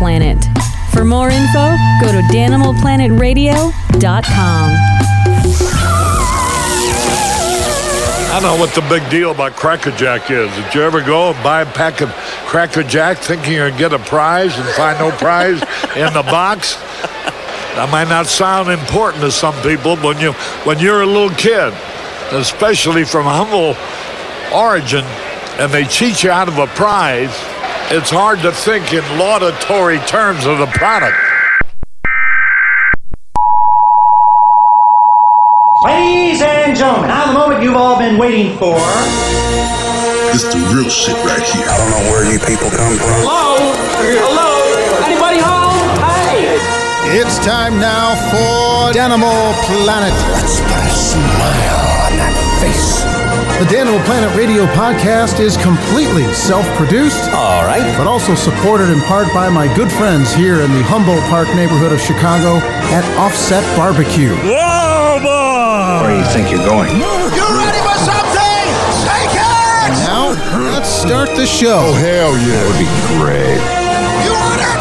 Planet. For more info, go to DanimalPlanetRadio.com. I don't know what the big deal about Cracker Jack is. Did you ever go and buy a pack of Cracker Jack thinking you're going to get a prize and find no prize in the box? That might not sound important to some people, but when you're a little kid, especially from humble origin, and they cheat you out of a prize, it's hard to think in laudatory terms of the product. Ladies and gentlemen, now the moment you've all been waiting for. This the real shit right here. I don't know where you people come from. Hello? Hello? Anybody home? Hey! It's time now for Danimal Planet. Let's put a smile on that face. The Danimal Planet Radio podcast is completely self-produced. All right. But also supported in part by my good friends here in the Humboldt Park neighborhood of Chicago at Offset Barbecue. Whoa, boy! Where do you think you're going? You ready for something? Take it! Now, let's start the show. Oh, hell yeah. That would be great. You want it?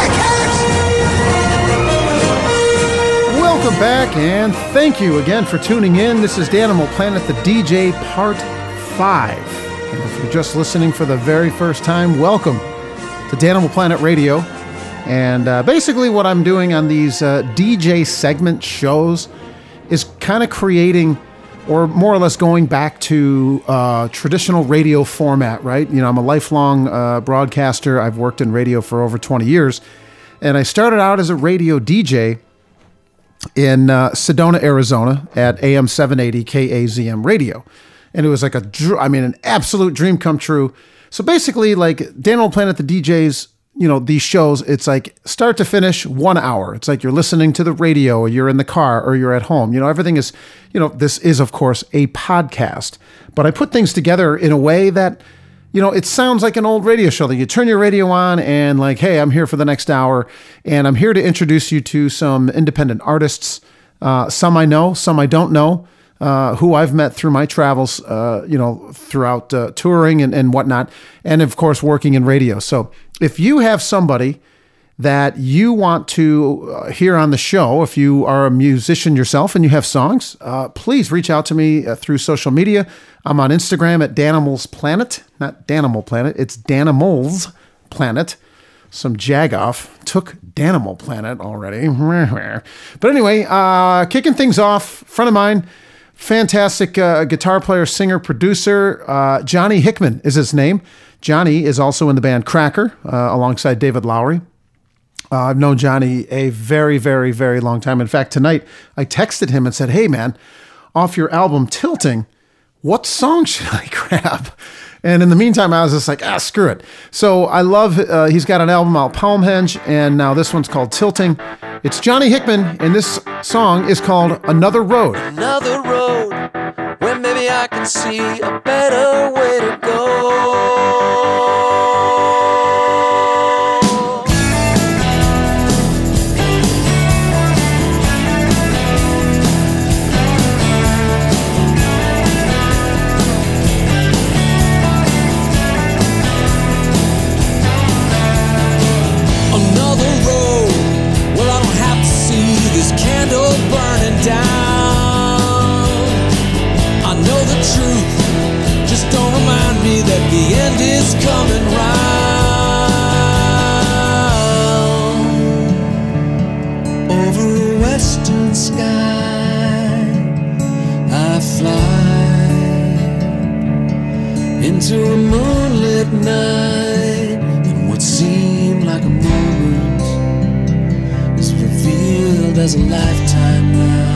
Take it! Welcome back, and thank you again for tuning in. This is Danimal Planet, the DJ Part 5. And if you're just listening for the very first time, welcome to Danimal Planet Radio. And basically what I'm doing on these DJ segment shows is kind of creating, or more or less going back to traditional radio format, right? You know, I'm a lifelong broadcaster. I've worked in radio for over 20 years. And I started out as a radio DJ in Sedona, Arizona at AM 780 KAZM radio. And it was like an absolute dream come true. So basically, like Danimal Planet, the DJs, you know, these shows, it's like start to finish 1 hour. It's like you're listening to the radio, or you're in the car, or you're at home. You know, everything is, you know, this is, of course, a podcast. But I put things together in a way that, you know, it sounds like an old radio show that you turn your radio on and like, hey, I'm here for the next hour. And I'm here to introduce you to some independent artists. Some I know, some I don't know, who I've met through my travels, you know, throughout touring and whatnot. And of course, working in radio. So if you have somebody that you want to hear on the show, if you are a musician yourself and you have songs, please reach out to me through social media. I'm on Instagram at Danimals Planet, not Danimal Planet. It's Danimals Planet. Some jagoff took Danimal Planet already. But anyway, kicking things off, friend of mine, fantastic guitar player, singer, producer, Johnny Hickman is his name. Johnny is also in the band Cracker alongside David Lowery. I've known Johnny a very, very, very long time. In fact, tonight I texted him and said, hey man, off your album Tilting, what song should I grab? And in the meantime, I was just like, screw it. So I love, he's got an album out, Palmhenge, and now this one's called Tilting. It's Johnny Hickman, and this song is called Another Road. Another road where maybe I can see a better way to go. Candle burning down. I know the truth, just don't remind me that the end is coming round. Over a western sky I fly into a moonlit night, and what seemed like a moment is revealed as a lifetime now.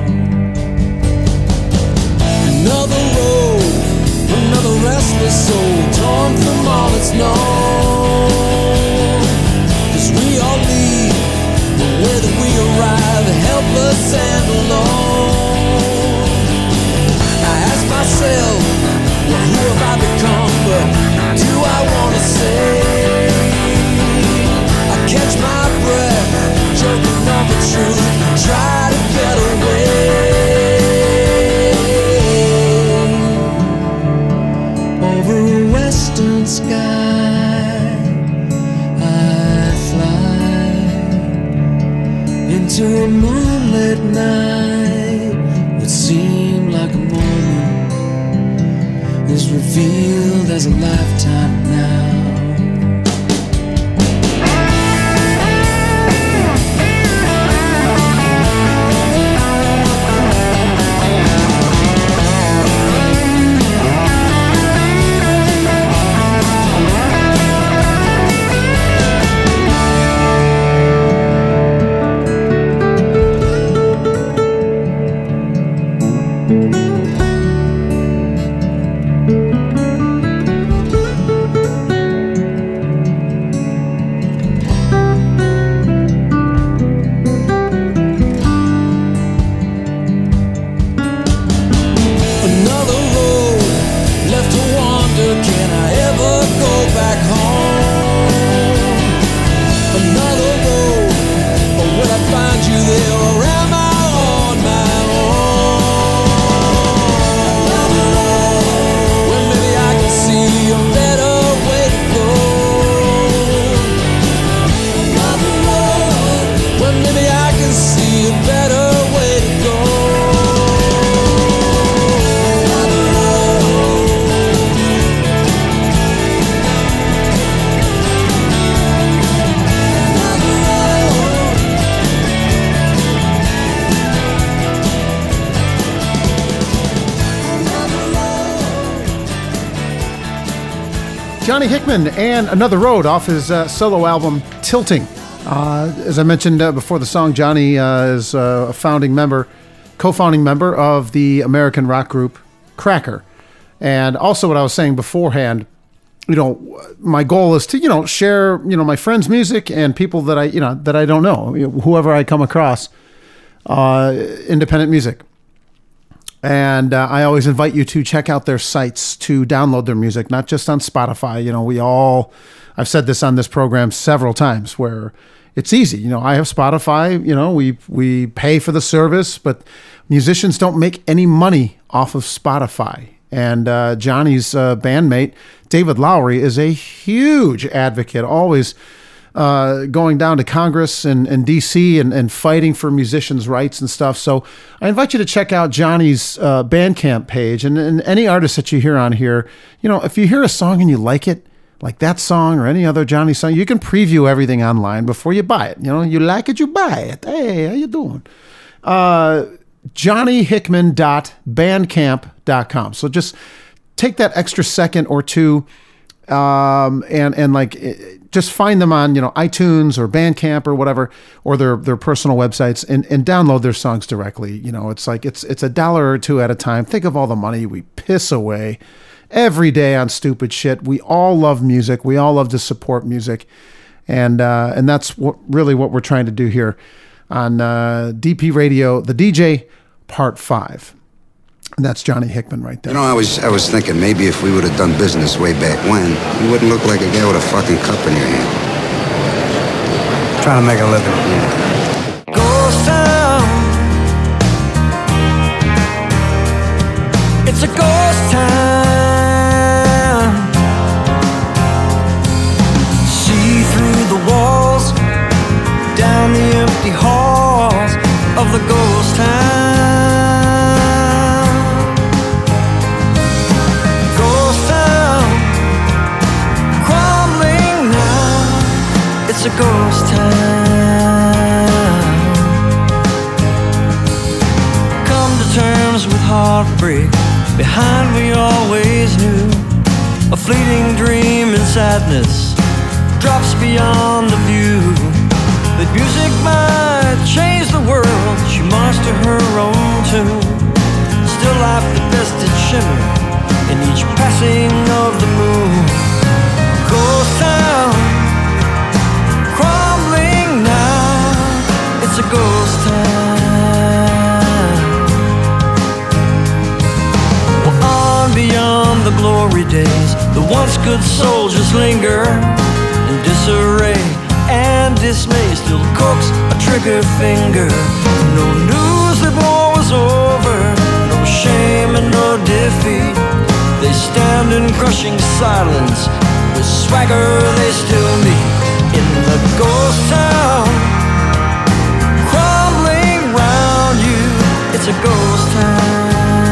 Another road, another restless soul, torn from all it's known. 'Cause we all leave the way that we arrive, helpless and alone. I ask myself, well, who have I become? But do I wanna say? I catch my breath, choking on the truth, try to get away. Over a western sky I fly. into a moonlit night. What seemed like a moment is revealed as a lifetime now. Johnny Hickman and Another Road off his solo album Tilting. As I mentioned before the song, Johnny is a founding member, co-founding member of the American rock group Cracker. And also what I was saying beforehand, my goal is to, share, my friends' music and people that I don't know, whoever I come across, independent music. And I always invite you to check out their sites to download their music, not just on Spotify. I've said this on this program several times where it's easy. I have Spotify, we pay for the service, but musicians don't make any money off of Spotify. And Johnny's bandmate, David Lowery, is a huge advocate, always going down to Congress and D.C. and fighting for musicians' rights and stuff. So I invite you to check out Johnny's Bandcamp page and any artist that you hear on here. If you hear a song and you like it, like that song or any other Johnny song, you can preview everything online before you buy it. You like it, you buy it. Hey, how you doing? JohnnyHickman.bandcamp.com. So just take that extra second or two just find them on, iTunes or Bandcamp or whatever, or their personal websites and download their songs directly. It's like, it's $1 or $2 at a time. Think of all the money we piss away every day on stupid shit. We all love music. We all love to support music. And that's what we're trying to do here on DP Radio, the DJ Part 5. And that's Johnny Hickman right there. I was thinking maybe if we would have done business way back when, you wouldn't look like a guy with a fucking cup in your hand. Trying to make a living. Yeah. Ghost town. It's a ghost town. See through the walls, down the empty halls of the ghost town. It's a ghost town. Come to terms with heartbreak. Behind we always knew a fleeting dream and sadness drops beyond the view. That music might change the world. She marched to her own tune. Still life the best it shimmered in each passing of the moon. Ghost town. It's a ghost town. Well, on beyond the glory days, the once good soldiers linger in disarray and dismay. Still coax a trigger finger. No news that war was over, no shame and no defeat. They stand in crushing silence. With swagger they still meet in the ghost town. a ghost town.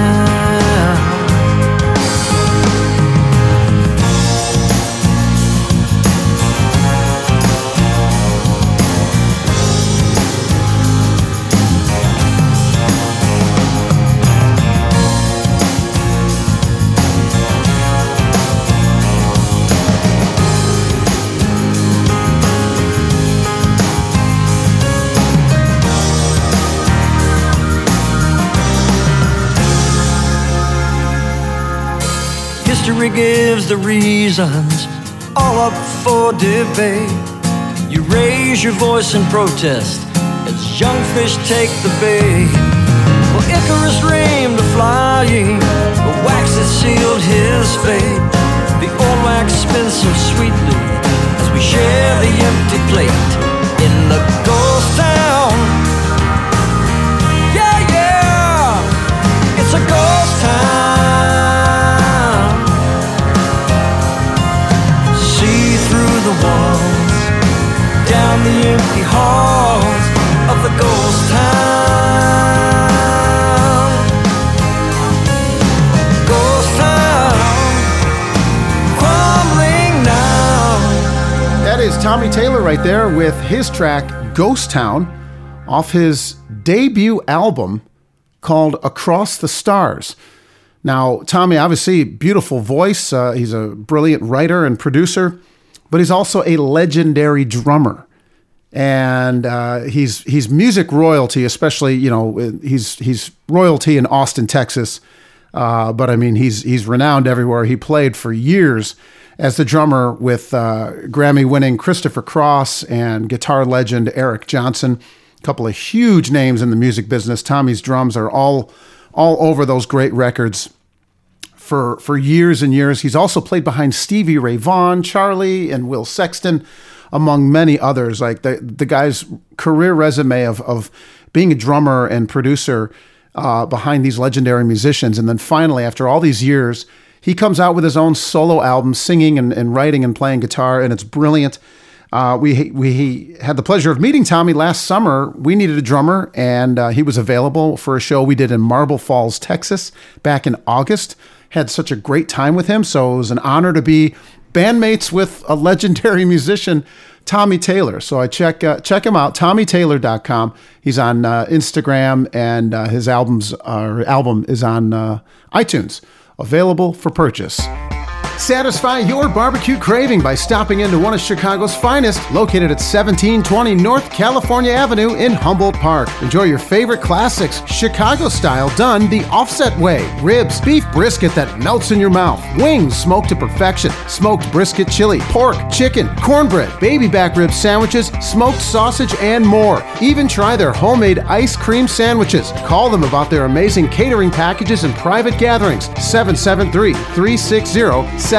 History gives the reasons, all up for debate. You raise your voice in protest as young fish take the bait. Well, Icarus dreamed of flying, but wax had sealed his fate. The old wax spins so sweetly as we share the empty plate in the ghost town. Yeah, yeah, it's a ghost town. The walls, down the empty halls of the ghost town. Ghost town, crumbling now. That is Tommy Taylor right there with his track Ghost Town off his debut album called Across the Stars. Now, Tommy, obviously, beautiful voice. He's a brilliant writer and producer, but he's also a legendary drummer. And he's music royalty, especially, you know, he's royalty in Austin, Texas. But I mean, he's renowned everywhere. He played for years as the drummer with Grammy-winning Christopher Cross and guitar legend Eric Johnson. A couple of huge names in the music business. Tommy's drums are all over those great records for years and years. He's also played behind Stevie Ray Vaughan, Charlie, and Will Sexton, among many others. Like the guy's career resume of being a drummer and producer behind these legendary musicians. And then finally, after all these years, he comes out with his own solo album, singing and writing and playing guitar, and it's brilliant. We had the pleasure of meeting Tommy last summer. We needed a drummer, and he was available for a show we did in Marble Falls, Texas, back in August. Had such a great time with him, so it was an honor to be bandmates with a legendary musician, Tommy Taylor. So I check him out, TommyTaylor.com. He's on Instagram, and his album is on iTunes, available for purchase. Satisfy your barbecue craving by stopping into one of Chicago's finest, located at 1720 North California Avenue in Humboldt Park. Enjoy your favorite classics, Chicago style, done the offset way. Ribs, beef brisket that melts in your mouth, wings smoked to perfection, smoked brisket chili, pork, chicken, cornbread, baby back rib sandwiches, smoked sausage, and more. Even try their homemade ice cream sandwiches. Call them about their amazing catering packages and private gatherings. 773-360-7753.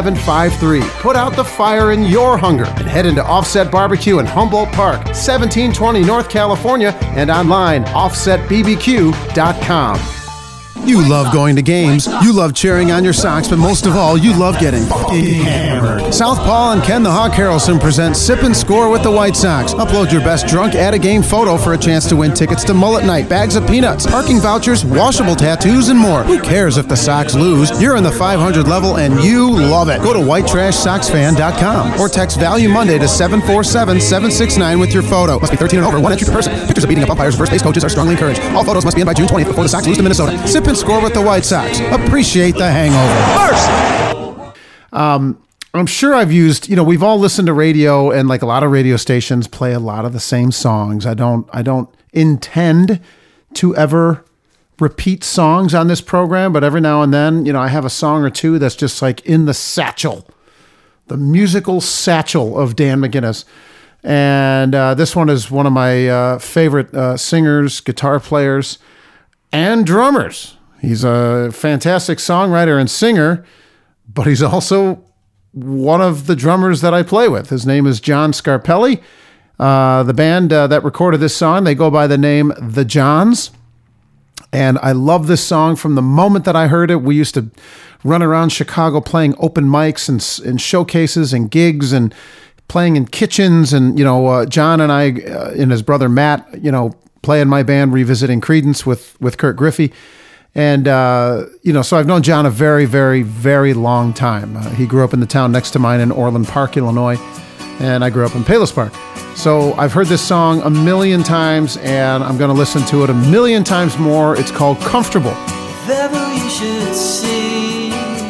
Put out the fire in your hunger and head into Offset Barbecue in Humboldt Park, 1720 North California, and online, offsetbbq.com. You love going to games, you love cheering on your Sox, but most of all, you love getting fucking hammered. Southpaw and Ken the Hawk Harrelson present Sip and Score with the White Sox. Upload your best drunk at a game photo for a chance to win tickets to Mullet Night, bags of peanuts, parking vouchers, washable tattoos, and more. Who cares if the Sox lose? You're in the 500 level and you love it. Go to whitetrashsoxfan.com or text Value Monday to 747-769 with your photo. Must be 13 and over, one entry per person. Pictures of beating up umpires, first base coaches are strongly encouraged. All photos must be in by June 20th before the Sox lose to Minnesota. Sip and Score with the White Sox. Appreciate the hangover. First! I'm sure I've used, we've all listened to radio, and like a lot of radio stations play a lot of the same songs. I don't intend to ever repeat songs on this program, but every now and then, I have a song or two that's just like in the satchel, the musical satchel of Dan McGinnis. And this one is one of my favorite singers, guitar players, and drummers. He's a fantastic songwriter and singer, but he's also one of the drummers that I play with. His name is John Scarpelli. The band that recorded this song, they go by the name The Johns. And I love this song from the moment that I heard it. We used to run around Chicago playing open mics and showcases and gigs and playing in kitchens. And, John and I and his brother Matt, play in my band, revisiting Creedence with Kurt Griffey. And, so I've known John a very, very, very long time. He grew up in the town next to mine in Orland Park, Illinois, and I grew up in Palos Park. So I've heard this song a million times, and I'm going to listen to it a million times more. It's called Comfortable. If ever you should see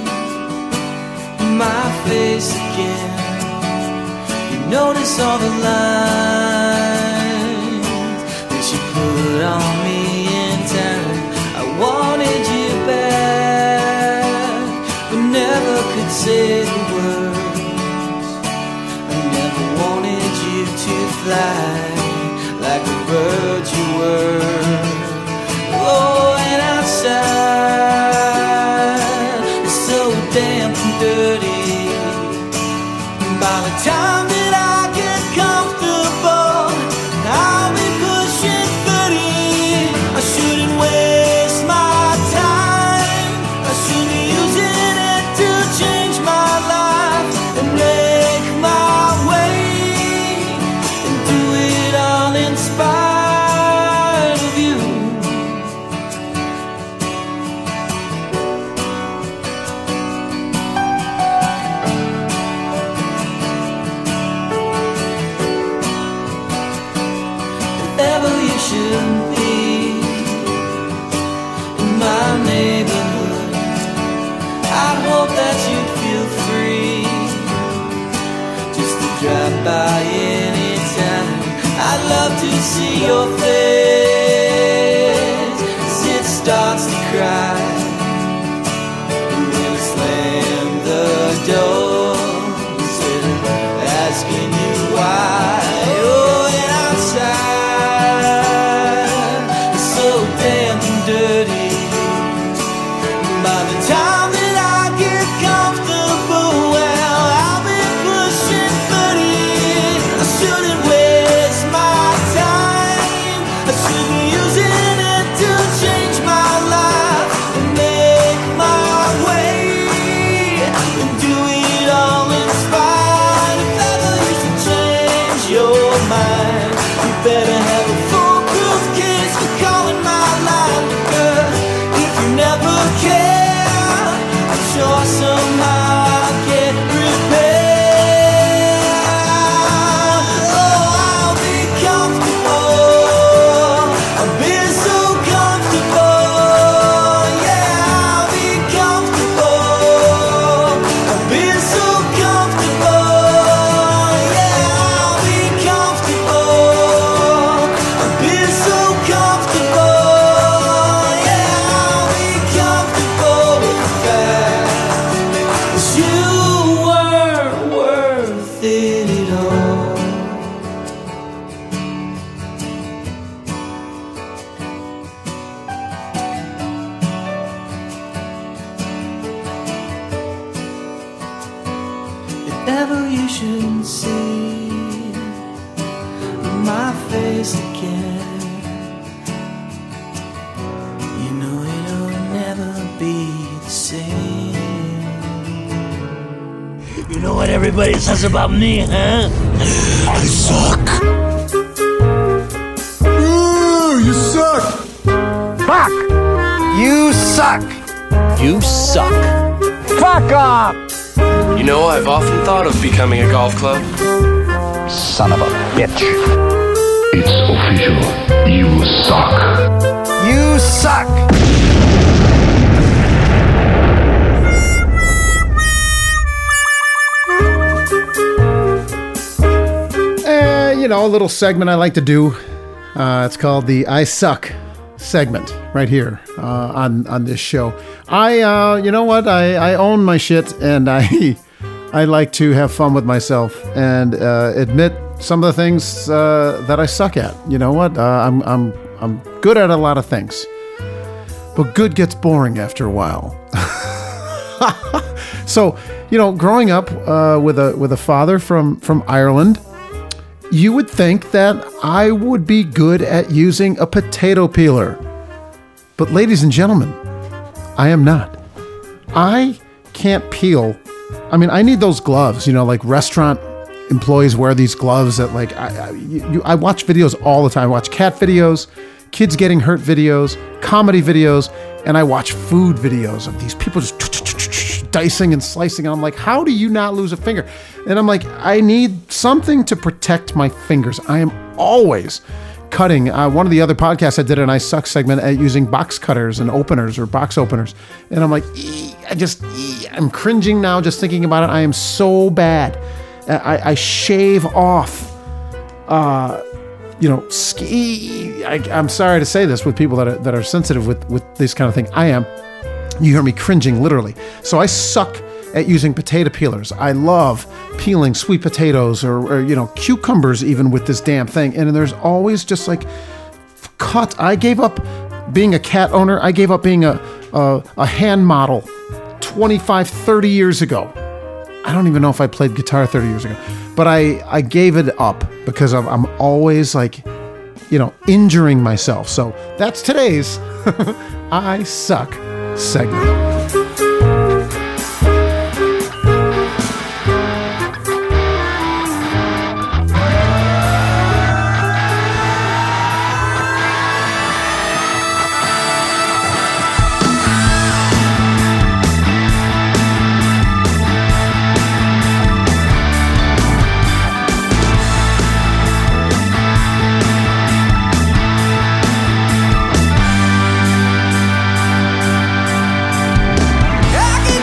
my face again, you notice all the lines that you put on me in time. I wanted you back, but never could say the words. I never wanted you to fly like the bird you were. Oh, and outside it's so damp and dirty. By the time that I get comfortable, I'll be pushing 30. I shouldn't waste my time. I should be using it to change my life and make my way and do it all in spite of you. Shouldn't be in my neighborhood. I hope that you'd feel free just to drive by anytime. I'd love to see your face as it starts to cry. And when I slam the door instead of asking you why. Oh, and outside dirty. By the time that I get comfortable, well, I'll be pushing 30. I shouldn't waste my time. I should be using it to change my life and make my way and do it all in spite. If ever you should change your mind, you better have a foolproof case for calling my line. Never care, I'm sure somehow I'll get repaired. Oh, I'll be comfortable, I'll be so comfortable. Yeah, I'll be comfortable, I'll be so comfortable. Yeah, I'll be comfortable, I'll be so comfortable. Ever you shouldn't see my face again. You know it'll never be the same. You know what everybody says about me, huh? I suck. Ooh, you suck. Fuck. You suck. You suck. Fuck off. You know, I've often thought of becoming a golf club. Son of a bitch. It's official. You suck. You suck. A little segment I like to do. It's called the I Suck segment right here on this show. I own my shit, and I like to have fun with myself and admit some of the things that I suck at. You know what? I'm good at a lot of things, but good gets boring after a while. So, growing up with a father from Ireland, you would think that I would be good at using a potato peeler. But ladies and gentlemen, I am not. I can't peel. I mean, I need those gloves, like restaurant employees wear these gloves that I watch videos all the time. I watch cat videos. kids getting hurt videos, comedy videos, and I watch food videos of these people just dicing and slicing. And I'm like, how do you not lose a finger? And I'm like, I need something to protect my fingers. I am always cutting. One of the other podcasts, I did an I Suck segment at using box cutters and openers or box openers. And I'm like, I'm cringing now just thinking about it. I am so bad. I shave off, I'm sorry to say this with people that are sensitive with this kind of thing. I am. You hear me cringing, literally. So I suck at using potato peelers. I love peeling sweet potatoes or cucumbers even with this damn thing. And there's always just like cut. I gave up being a cat owner. I gave up being a hand model 25, 30 years ago. I don't even know if I played guitar 30 years ago, but I gave it up because I'm always like, injuring myself. So that's today's I Suck segment. I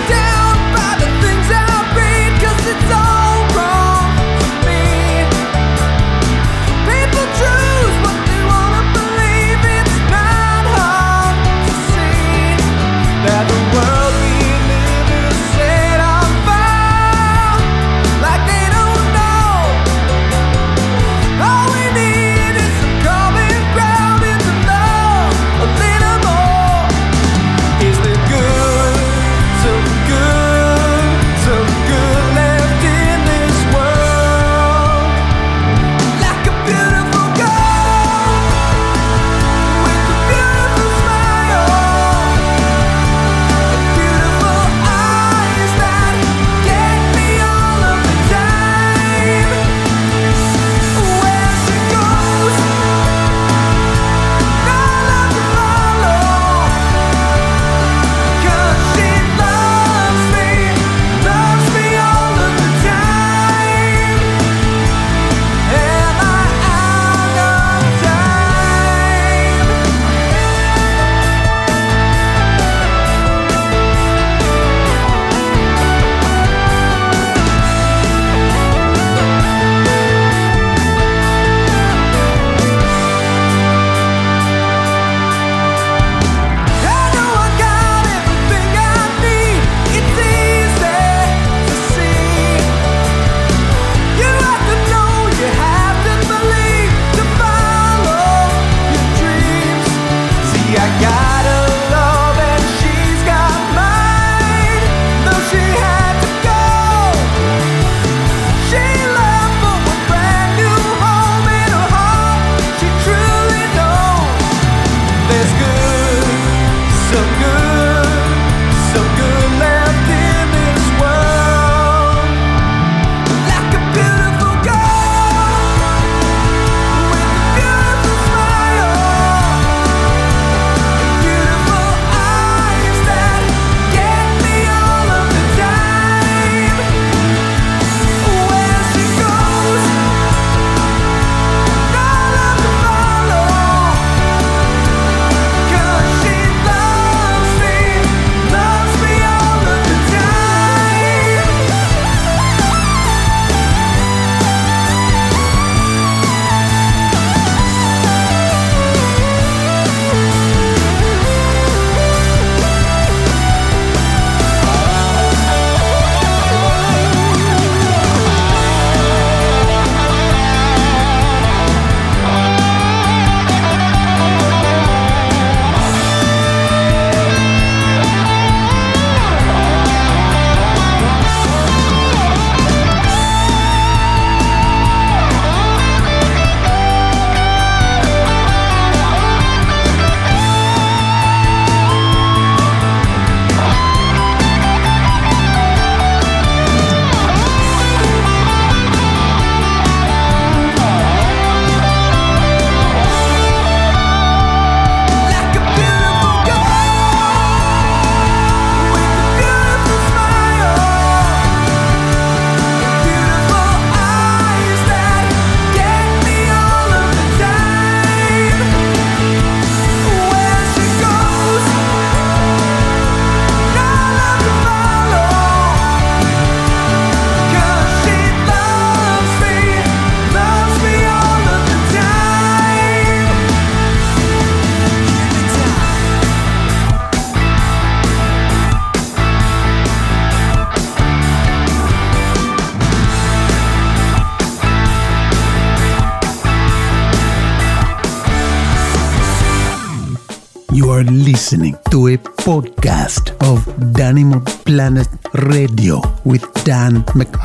are listening to a podcast of Danimal Planet Radio with Dan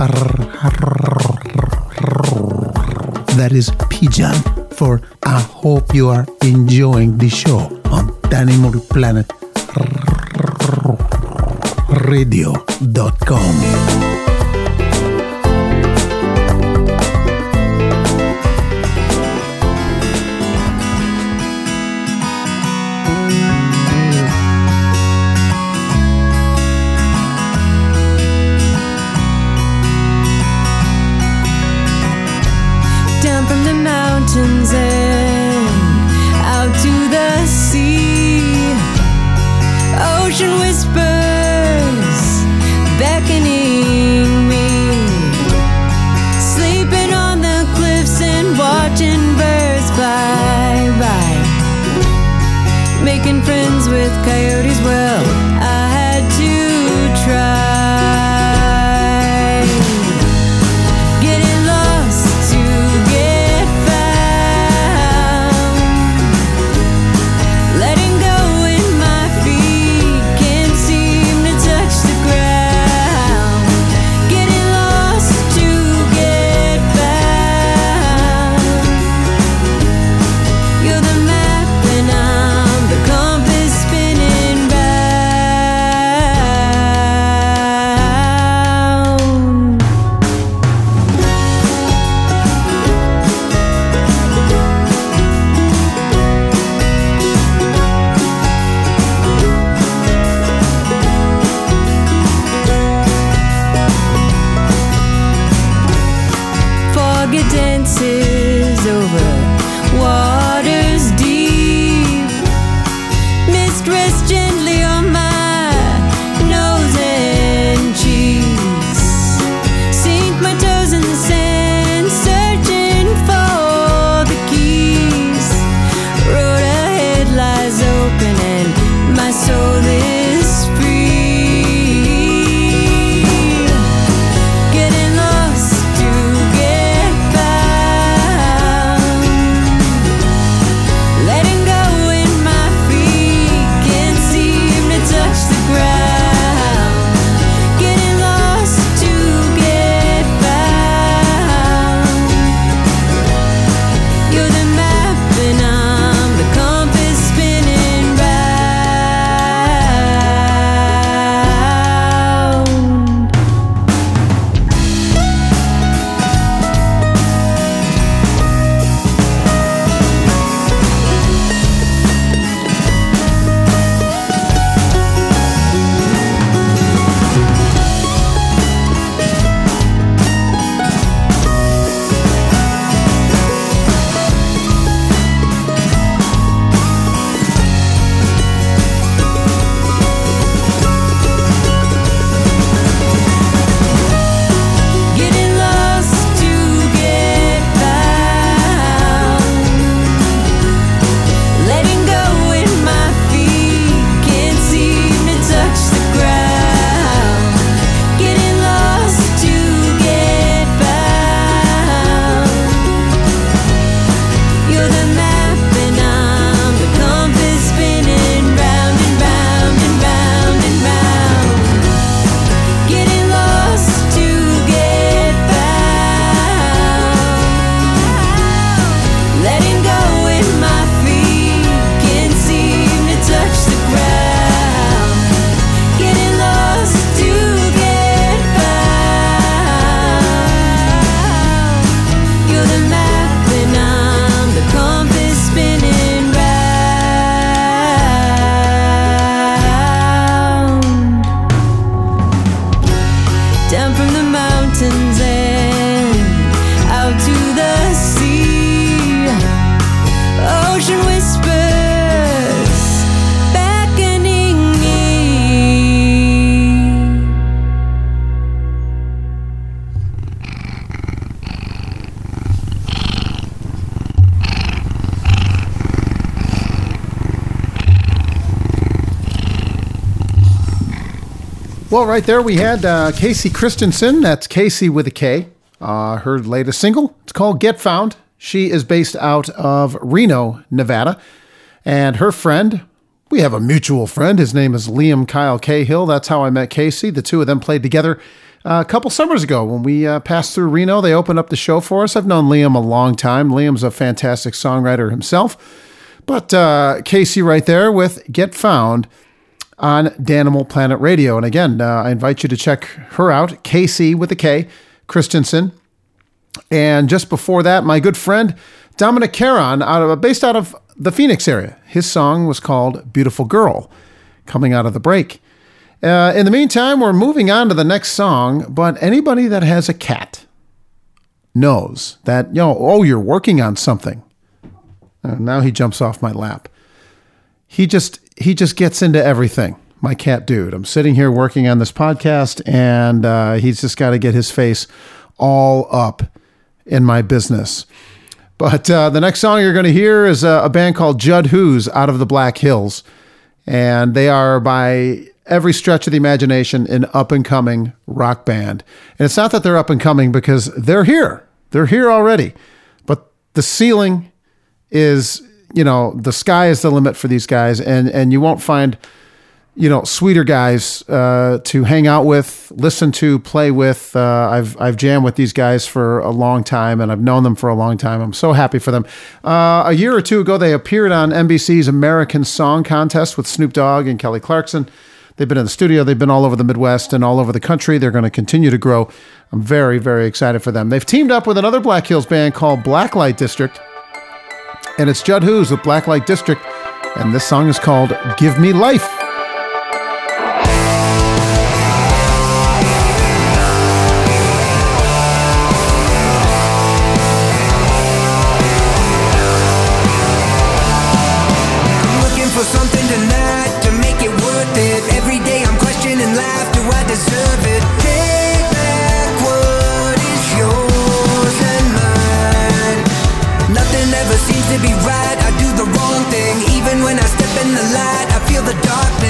That is Pigeon for I hope you are enjoying the show on Danimal Planet Radio.com. And out to the sea, ocean whispers beckoning me, sleeping on the cliffs and watching birds fly by, making friends with coyotes. Well, I had to try. Well, right there we had Casey Christensen. That's Casey with a K. Her latest single. It's called Get Found. She is based out of Reno, Nevada. And her friend, We have a mutual friend. His name is Liam Kyle Cahill. That's how I met Casey. The two of them played together a couple summers ago when we passed through Reno. They opened up the show for us. I've known Liam a long time. Liam's a fantastic songwriter himself. But Casey right there with Get Found on Danimal Planet Radio. And again, I invite you to check her out, Casey with a K, Christensen. And just before that, my good friend Dominic Caron, based out of the Phoenix area. His song was called Beautiful Girl, coming out of the break. In the meantime, we're moving on to the next song, but anybody that has a cat knows that, you're working on something. Now he jumps off my lap. He just gets into everything, my cat dude. I'm sitting here working on this podcast, and he's just got to get his face all up in my business. But the next song you're going to hear is a band called Judd Who's out of the Black Hills. And they are, by every stretch of the imagination, an up-and-coming rock band. And it's not that they're up-and-coming because they're here. They're here already. But the ceiling is, the sky is the limit for these guys. And you won't find, sweeter guys to hang out with, listen to, play with. I've jammed with these guys for a long time, and I've known them for a long time. I'm so happy for them. A year or two ago, they appeared on NBC's American Song Contest with Snoop Dogg and Kelly Clarkson. They've been in the studio. They've been all over the Midwest and all over the country. They're going to continue to grow. I'm very, very excited for them. They've teamed up with another Black Hills band called Blacklight District, and it's Judd Who's with Blacklight District, and this song is called Give Me Life. Be right, I do the wrong thing. Even when I step in the light, I feel the darkness.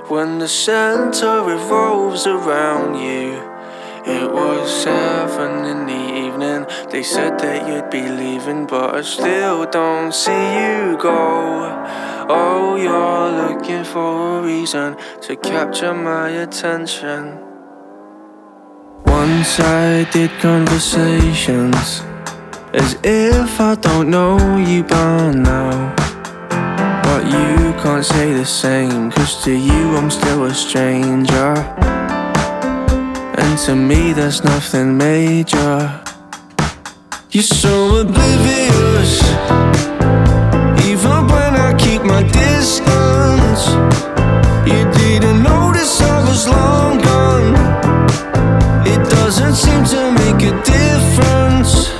when the center revolves around you. It was 7 in the evening. They said that you'd be leaving, but I still don't see you go. Oh, you're looking for a reason to capture my attention. One-sided conversations, as if I don't know you by now. But you can't say the same, 'cause to you I'm still a stranger. And to me there's nothing major. You're so oblivious, even when I keep my distance. You didn't notice I was long gone. It doesn't seem to make a difference.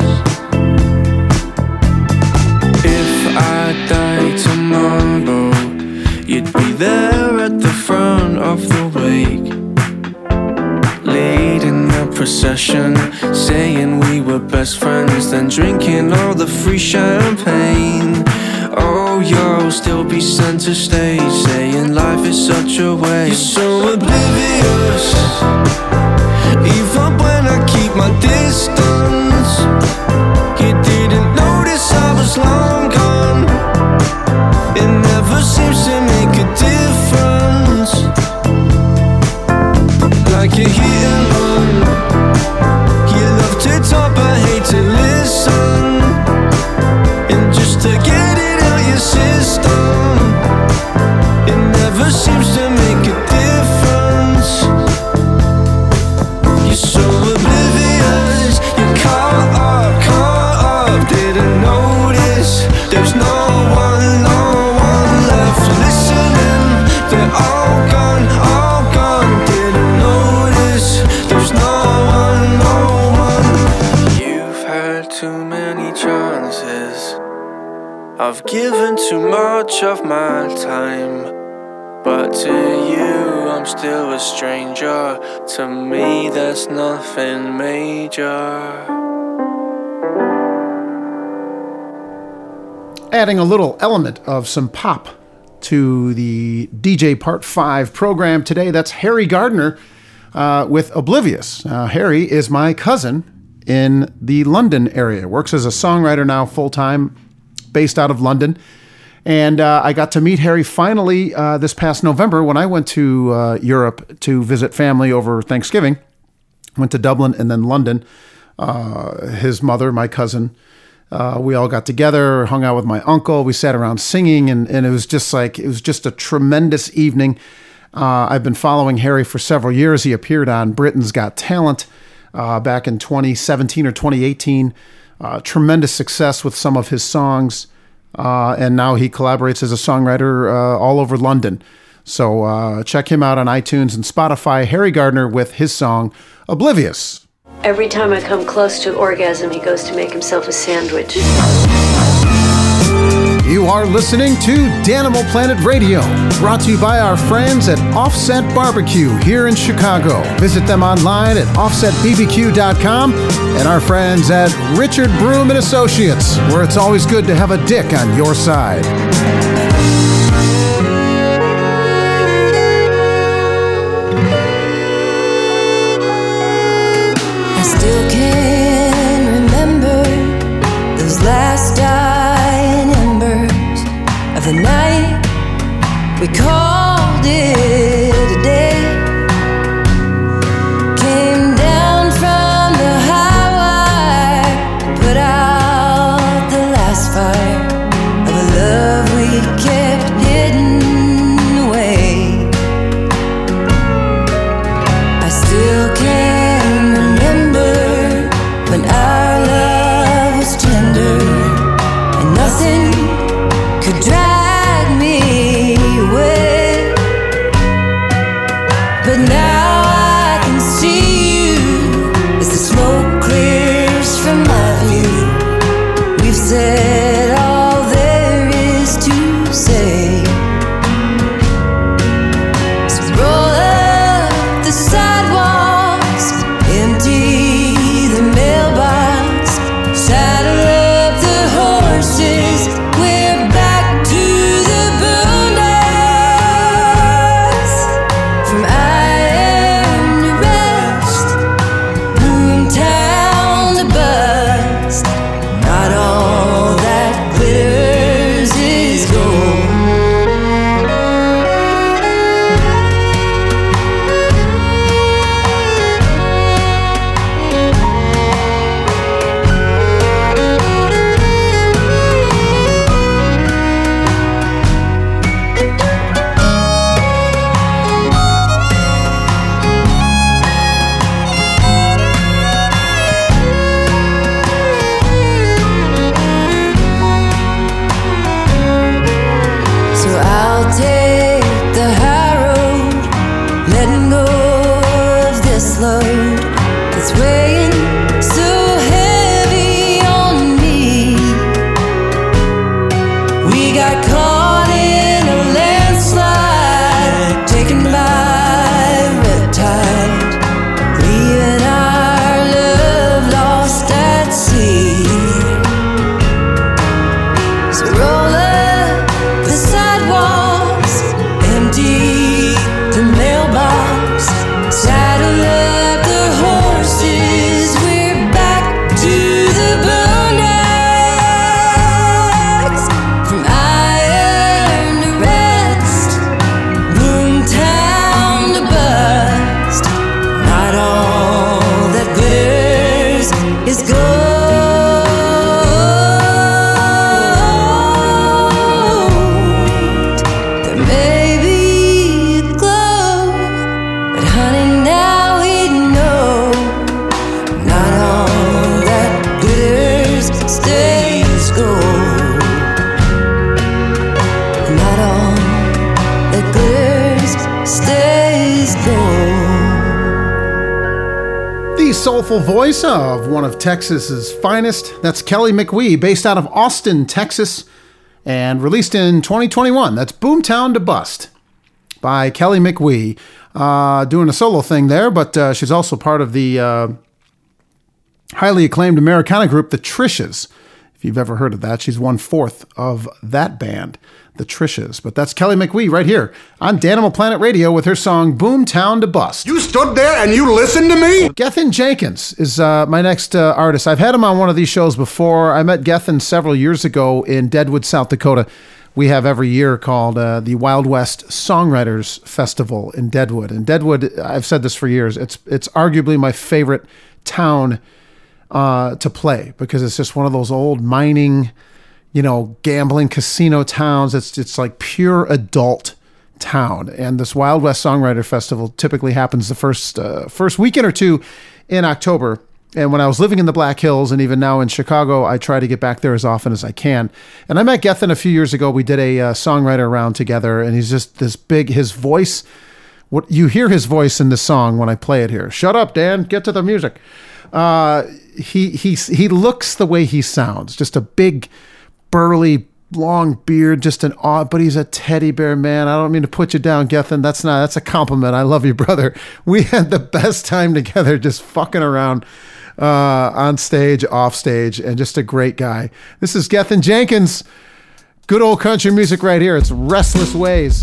If I die tomorrow, you'd be there at the front of the wake, leading the procession, saying we were best friends, then drinking all the free champagne. Oh, you'll still be center stage, saying life is such a waste. You're so oblivious, even when I keep my distance. You didn't notice I was long gone. It never seems to make a difference. Like a hit and run, you love to talk but hate to listen. And just to get it out your system, it never seems to make a difference. You're so oblivious, you're caught up, didn't notice. There's no one left listening. They're all gone, didn't notice. There's no one. You've had too many chances. I've given too much of my time, but to you I'm still a stranger. To me there's nothing major. Adding a little element of some pop to the DJ Part 5 program today, that's Harry Gardner with Oblivious. Harry is my cousin in the London area, works as a songwriter now full-time, based out of London. And I got to meet Harry finally this past November when I went to Europe to visit family over Thanksgiving. Went to Dublin and then London. His mother, my cousin, we all got together, hung out with my uncle. We sat around singing, and it was just a tremendous evening. I've been following Harry for several years. He appeared on Britain's Got Talent back in 2017 or 2018. Tremendous success with some of his songs. And now he collaborates as a songwriter all over London. So check him out on iTunes and Spotify. Harry Gardner with his song, Oblivious. Every time I come close to orgasm, he goes to make himself a sandwich. You are listening to Danimal Planet Radio, brought to you by our friends at Offset Barbecue here in Chicago. Visit them online at offsetbbq.com and our friends at Richard Broom and Associates, where it's always good to have a dick on your side. I still can remember those last dying embers of the night we called it a day. Came down from the high wire, put out the last fire of a love we kept hidden away. I still can remember when our love was tender and nothing could drag me away. But now I can see you as the smoke clears from my view. We've said all there is to say. So roll up the sidewalks, empty the mailbox, saddle up the horses, we're back to We got caught in a landslide, taken by riptide, leaving our love lost at sea. So roll up the sidewalks, empty the mailbox, saddle up the horses, we're back to the boondocks. From iron to rest, boomtown to bust, not all that glitters is gold. There may be a glow, but honey, now we know not all that glitters stays gold. Not all that glitters stays gold. The soulful voice of one of Texas's finest. That's Kelly McWee, based out of Austin, Texas, and released in 2021. That's Boomtown to Bust by Kelly McWee. Doing a solo thing there, but she's also part of the highly acclaimed Americana group, the Trishas. If you've ever heard of that, she's 1/4 of that band, the Trishas. But that's Kelly McWee right here on Danimal Planet Radio with her song Boomtown to Bust. You stood there and you listened to me? Gethin Jenkins is my next artist. I've had him on one of these shows before. I met Gethin several years ago in Deadwood, South Dakota. We have every year called the Wild West Songwriters Festival in Deadwood. And Deadwood, I've said this for years, it's arguably my favorite town to play, because it's just one of those old mining, gambling casino towns. It's like pure adult town. And this Wild West Songwriter Festival typically happens the first weekend or two in October. And when I was living in the Black Hills, and even now in Chicago, I try to get back there as often as I can. And I met Gethin a few years ago. We did a songwriter round together, and he's just this big. His voice, what you hear his voice in the song when I play it here. Shut up, Dan. Get to the music. He looks the way he sounds. Just a big, burly, long beard. Just an odd, but he's a teddy bear, man. I don't mean to put you down, Gethin. That's a compliment. I love you, brother. We had the best time together, just fucking around. On stage, off stage, and just a great guy. This is Gethin Jenkins. Good old country music right here. It's Restless Ways.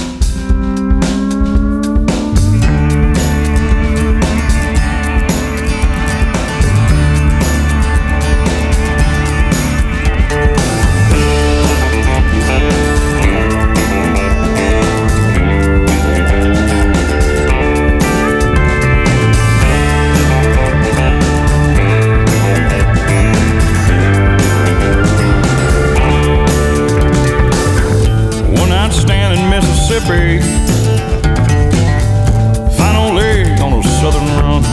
Final leg on a southern run.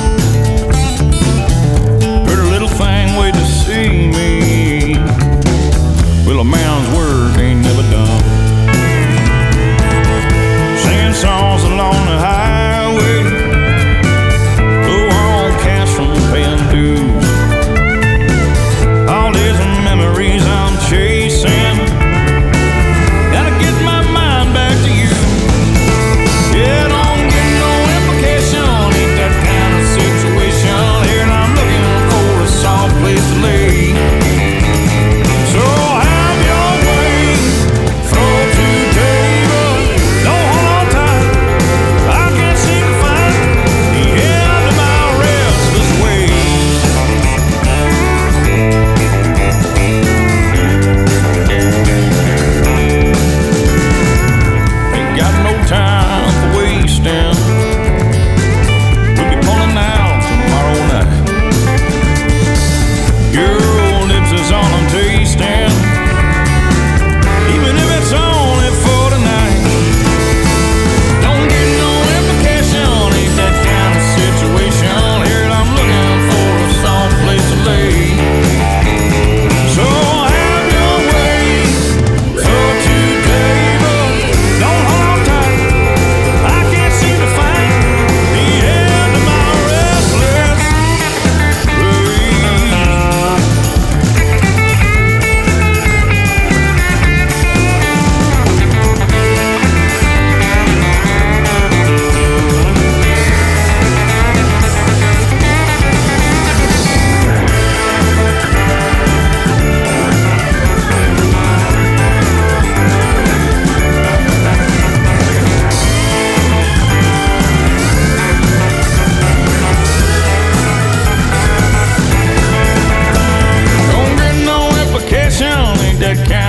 Pretty little thing waiting to see me. Well, a man's work ain't never done. Singing songs along the highway, low on cash from paying dues. All these memories I'm chasing. Gotta get my mind back to you. Yeah, don't get no implication. Ain't that kind of situation here, and I'm looking for a soft place to lay. So have your way.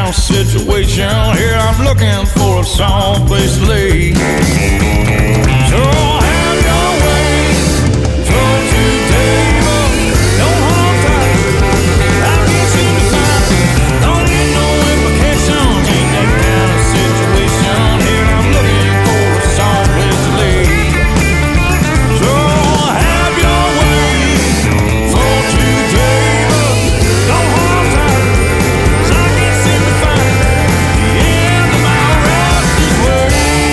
kind of situation. Here I'm looking for a someplace to lay. So have your way, flow today, but don't hold tight. I can't seem to find, don't get no implications. Ain't that kind of situation. Here I'm looking for a someplace to lay. So have your way, flow today, but don't hold tight. 'Cause I can't seem to find the end of my restless way.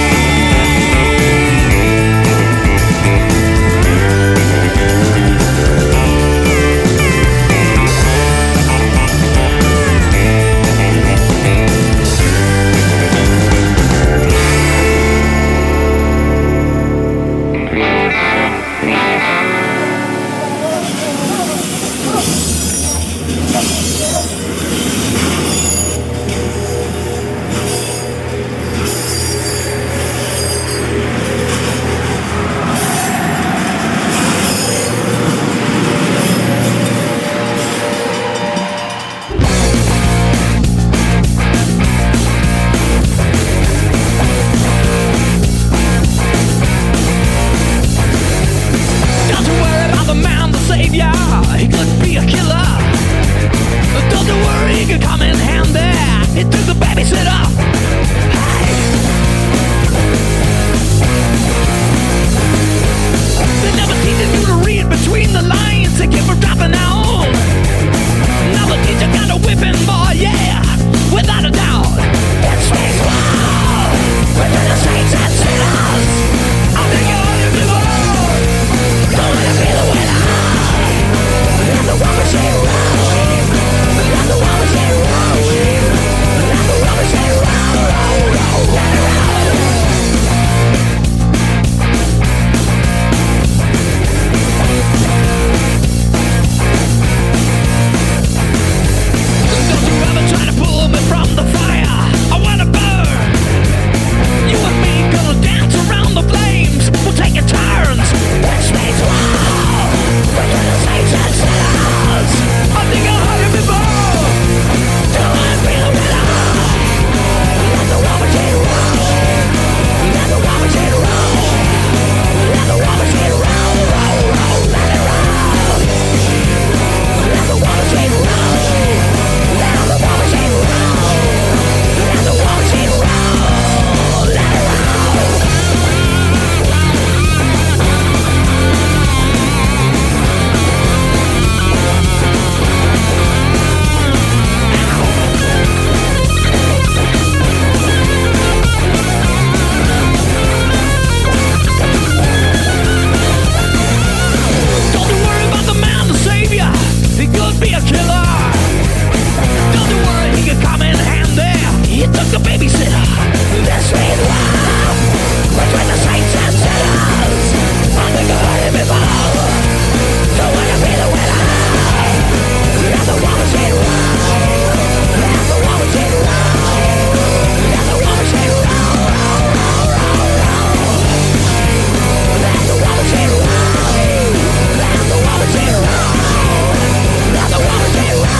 Don't you worry about the man, the savior. He could be a killer. Don't you worry, he could come in handy. He took the babysitter. Hey. They never teaching you to read between the lines to keep from dropping out. Now the teacher got a whipping, boy, yeah, without a doubt. It's space war within the saints and sinners. I'll take you on your people. Don't let it be the winner. Let the war machine roll. Let the war machine roll. Let the war machine roll. Let it roll. Don't you ever try to pull me from the fire. I wanna burn. You and me gonna dance around the flames. We'll take it turns. It's space war between the saints and sinners. I think I'll hurt you before. Don't let it be the winner. Let the war machine roll. Let the war machine roll. Let the war machine roll. Roll, roll, let it roll. Let the war machine roll. Let the war machine roll. Let the war machine roll. Let it roll. Don't you worry about the man, the savior. He could be a killer. Don't you worry, he could come in handy. He took the babysitter. This means war between the saints and sinners. I think I heard it before. Don't let it be the winner. Let the war machine roll. Let the war machine roll. Let the war machine roll. Let the war machine roll. Let the war machine roll. Let the war machine roll.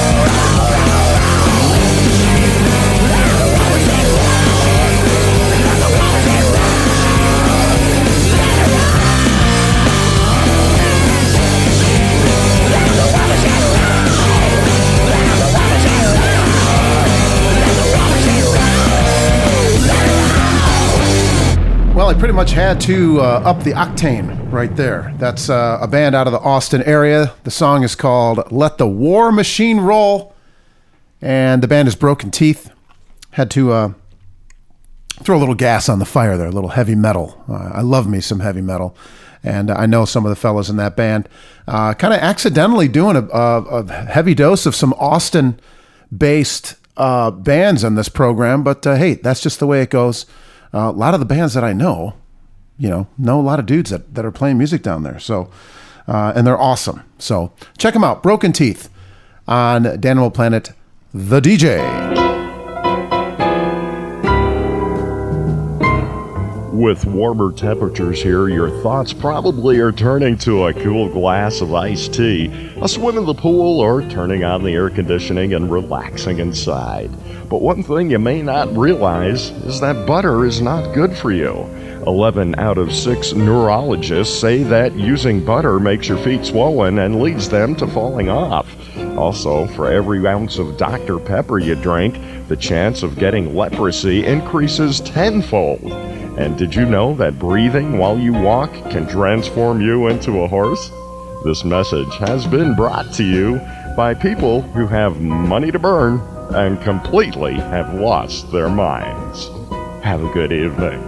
Well, I pretty much had to up the octane right there. That's a band out of the Austin area. The song is called Let the War Machine Roll, and the band is Broken Teeth. Had to throw a little gas on the fire there, a little heavy metal. I love me some heavy metal, and I know some of the fellas in that band. Kind of accidentally doing a heavy dose of some Austin-based bands on this program, but hey, that's just the way it goes. A lot of the bands that I know a lot of dudes that are playing music down there. So, and they're awesome. So check them out. Broken Teeth on Danimal Planet, the DJ. With warmer temperatures here, your thoughts probably are turning to a cool glass of iced tea, a swim in the pool, or turning on the air conditioning and relaxing inside. But one thing you may not realize is that butter is not good for you. 11 out of 6 neurologists say that using butter makes your feet swollen and leads them to falling off. Also, for every ounce of Dr. Pepper you drink, the chance of getting leprosy increases tenfold. And did you know that breathing while you walk can transform you into a horse? This message has been brought to you by people who have money to burn and completely have lost their minds. Have a good evening.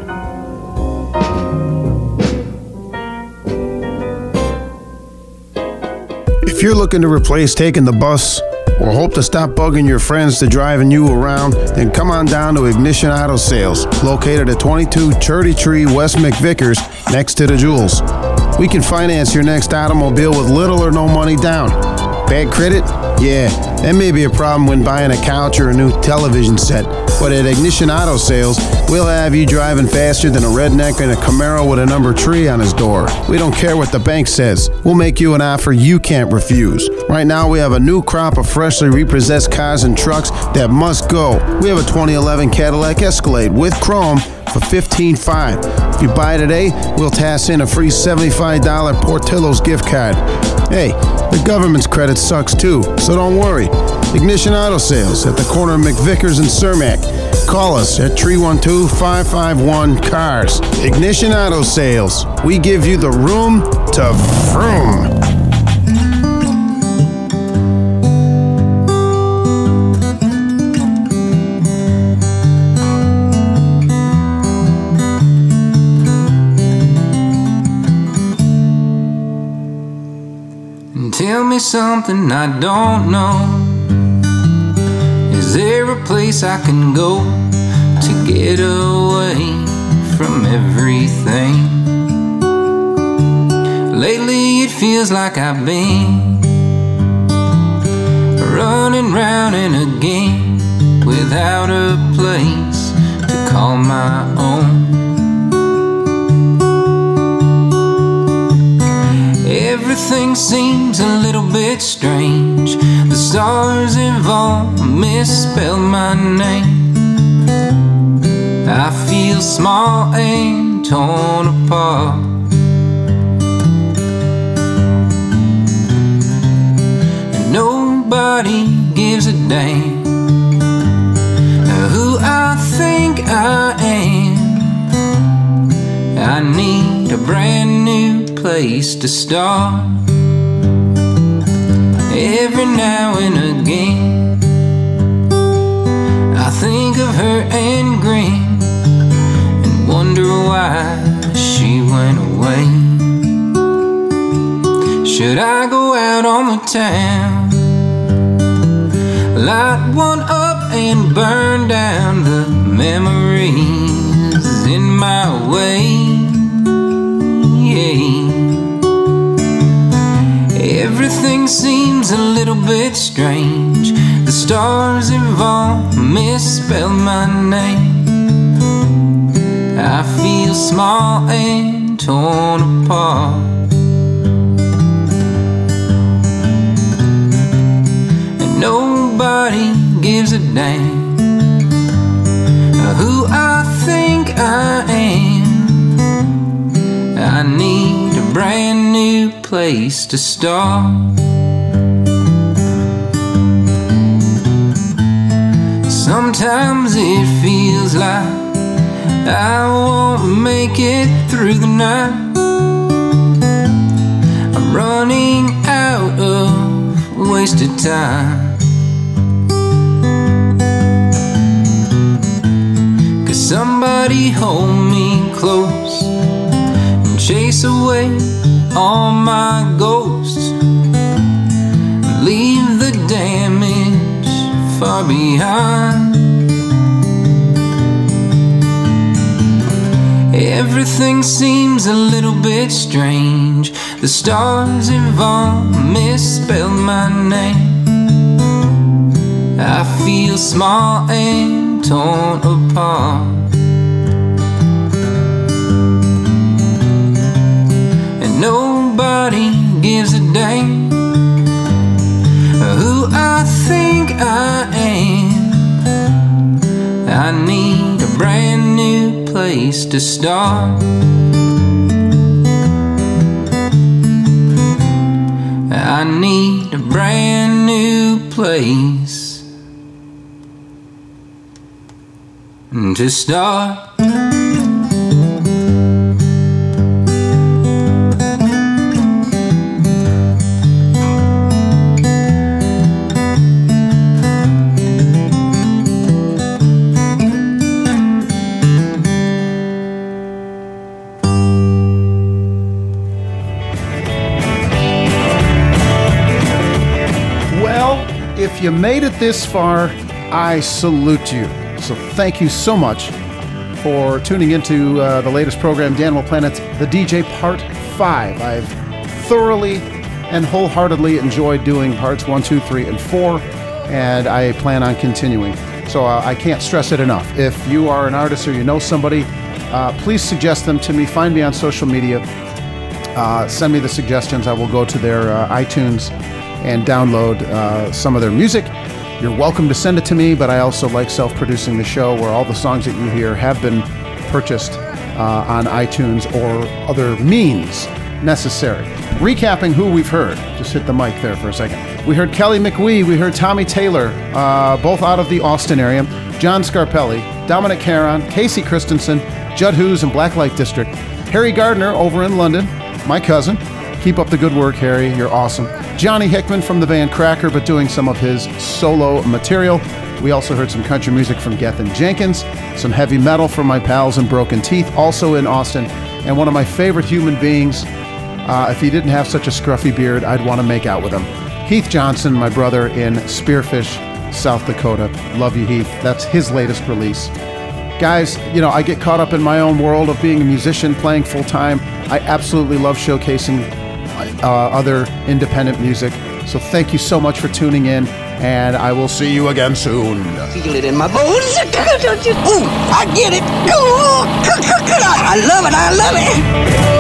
If you're looking to replace taking the bus or hope to stop bugging your friends to driving you around, then come on down to Ignition Auto Sales, located at 22 Cherry Tree, West McVickers, next to the Jewels. We can finance your next automobile with little or no money down. Bad credit? Yeah, that may be a problem when buying a couch or a new television set. But at Ignition Auto Sales, we'll have you driving faster than a redneck in a Camaro with a number 3 on his door. We don't care what the bank says. We'll make you an offer you can't refuse. Right now, we have a new crop of freshly repossessed cars and trucks that must go. We have a 2011 Cadillac Escalade with chrome for $15,500. If you buy today, we'll toss in a free $75 Portillo's gift card. Hey, the government's credit sucks too, so don't worry. Ignition Auto Sales at the corner of McVickers and Cermak. Call us at 312-551-CARS. Ignition Auto Sales. We give you the room to vroom. Tell me something I don't know. Is there a place I can go to get away from everything? Lately it feels like I've been running round in a game without a place to call my own. Everything seems a little bit strange. The stars have all misspelled my name. I feel small and torn apart. And nobody gives a damn who I think I am. I need a brand new place to start. Every now and again I think of her and grin and wonder why she went away. Should I go out on the town, light one up and burn down the memories in my way? Everything seems a little bit strange. The stars have all misspelled my name. I feel small and torn apart. And nobody gives a damn who I think I am. I need a brand new place to start. Sometimes it feels like I won't make it through the night. I'm running out of wasted time. 'Cause somebody hold me close and chase away all my ghosts. Leave the damage far behind. Everything seems a little bit strange. The stars have all misspelled my name. I feel small and torn apart. nobody gives a damn who I think I am. I need a brand new place to start. I need a brand new place to start. If you made it this far, I salute you. So thank you so much for tuning into the latest program, Danimal Planet's The DJ Part 5. I've thoroughly and wholeheartedly enjoyed doing parts 1, 2, 3, and 4, and I plan on continuing. So I can't stress it enough. If you are an artist or you know somebody, please suggest them to me. Find me on social media. Send me the suggestions. I will go to their iTunes and download some of their music. You're welcome to send it to me, but I also like self-producing the show where all the songs that you hear have been purchased on iTunes or other means necessary. Recapping who we've heard. Just hit the mic there for a second. We heard Kelly McWee. We heard Tommy Taylor, both out of the Austin area. John Scarpelli, Dominic Caron, Casey Christensen, Judd Hughes and Blacklight District. Harry Gardner over in London, my cousin. Keep up the good work, Harry. You're awesome. Johnny Hickman from the band Cracker, but doing some of his solo material. We also heard some country music from Gethin Jenkins, some heavy metal from my pals in Broken Teeth, also in Austin, and one of my favorite human beings. If he didn't have such a scruffy beard, I'd want to make out with him. Heath Johnson, my brother in Spearfish, South Dakota. Love you, Heath. That's his latest release. Guys, you know, I get caught up in my own world of being a musician, playing full-time. I absolutely love showcasing other independent music. So thank you so much for tuning in, and I will see you again soon. Feel it in my bones. Ooh, I get it. Ooh, I love it. I love it.